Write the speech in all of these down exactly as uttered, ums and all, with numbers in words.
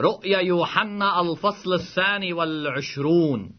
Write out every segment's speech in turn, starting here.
رؤيا يوحنا الفصل الثاني والعشرون.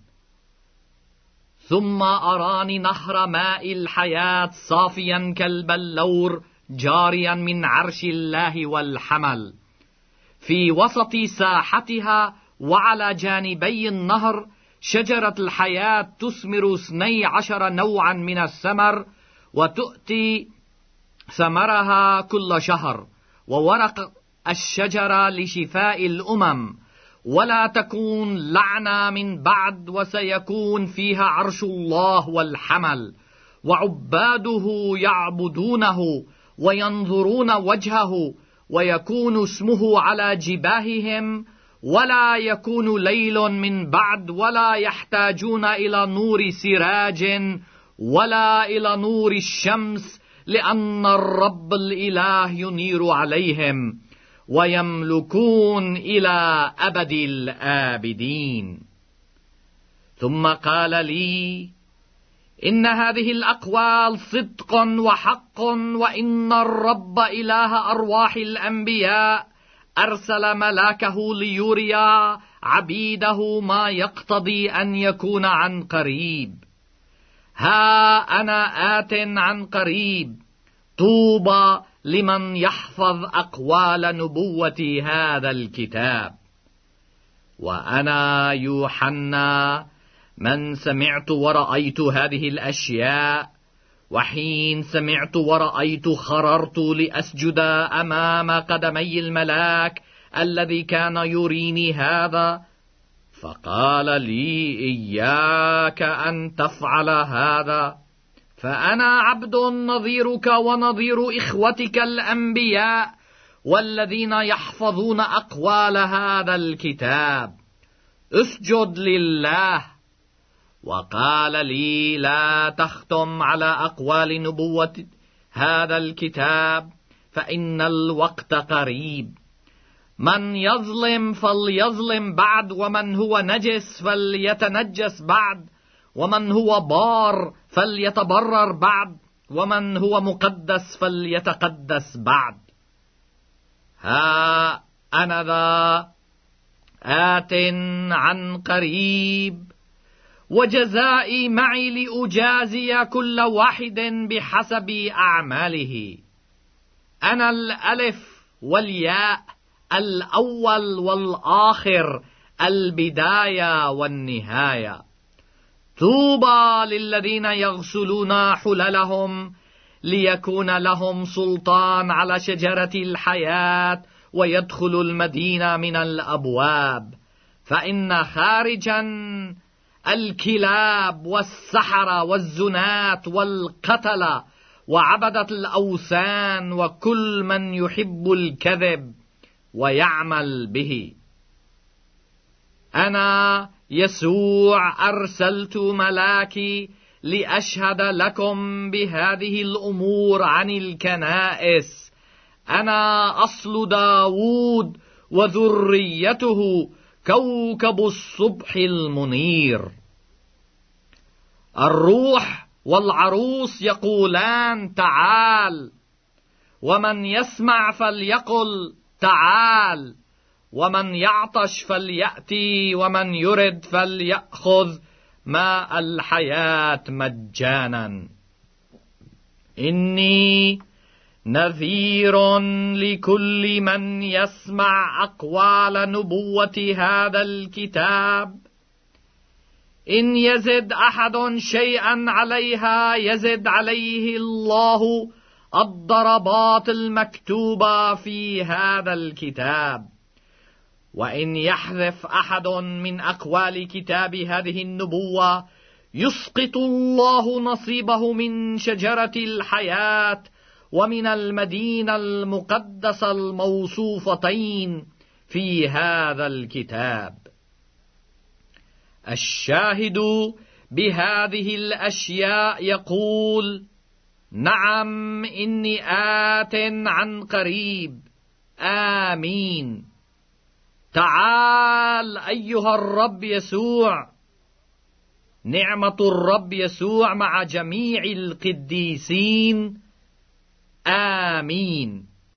ثم أراني نهر ماء الحياة صافيا كالبلور جاريا من عرش الله والحمل، في وسط ساحتها وعلى جانبي النهر شجرة الحياة تثمر اثني عشر نوعا من الثمر، وتؤتي ثمرها كل شهر، وورق الشجرة لشفاء الأمم، ولا تكون لعنة من بعد، وسيكون فيها عرش الله والحمل، وعباده يعبدونه وينظرون وجهه، ويكون اسمه على جباههم، ولا يكون ليل من بعد، ولا يحتاجون إلى نور سراج ولا إلى نور الشمس، لأن الرب الإله ينير عليهم، ويملكون إلى أبد الآبدين. ثم قال لي: إن هذه الأقوال صدق وحق، وإن الرب إله أرواح الأنبياء أرسل ملاكه ليريا عبيده ما يقتضي أن يكون عن قريب. ها أنا آت عن قريب، طوبى لمن يحفظ أقوال نبوة هذا الكتاب. وأنا يوحنا من سمعت ورأيت هذه الأشياء، وحين سمعت ورأيت خررت لأسجد أمام قدمي الملاك الذي كان يريني هذا، فقال لي: إياك أن تفعل هذا، فأنا عبد نظيرك ونظير إخوتك الأنبياء والذين يحفظون أقوال هذا الكتاب. اسجد لله. وقال لي: لا تختم على أقوال نبوة هذا الكتاب، فإن الوقت قريب. من يظلم فليظلم بعد، ومن هو نجس فليتنجس بعد، ومن هو بار فليتبرر بعد، ومن هو مقدس فليتقدس بعد. ها أنا ذا آت عن قريب، وجزائي معي لأجازي كل واحد بحسب أعماله. أنا الألف والياء، الأول والآخر، البداية والنهاية. طوبى للذين يغسلون حللهم، ليكون لهم سلطان على شجرة الحياة، ويدخل المدينة من الأبواب. فإن خارجا الكلاب والسحرة والزنات والقتلة وعبدة الأوثان وكل من يحب الكذب ويعمل به. أنا يسوع أرسلت ملاكي لأشهد لكم بهذه الأمور عن الكنائس. أنا أصل داود وذريته، كوكب الصبح المنير. الروح والعروس يقولان: تعال. ومن يسمع فليقل: تعال. ومن يعطش فليأتي، ومن يرد فليأخذ ماء الحياة مجانا. إني نذير لكل من يسمع أقوال نبوة هذا الكتاب. إن يزد أحد شيئا عليها يزد عليه الله الضربات المكتوبة في هذا الكتاب. وإن يحذف أحد من أقوال كتاب هذه النبوة يسقط الله نصيبه من شجرة الحياة ومن المدينة المقدسة الموصوفتين في هذا الكتاب. الشاهد بهذه الأشياء يقول: نعم، إني آت عن قريب. آمين. تعال أيها الرب يسوع. نعمة الرب يسوع مع جميع القديسين. آمين.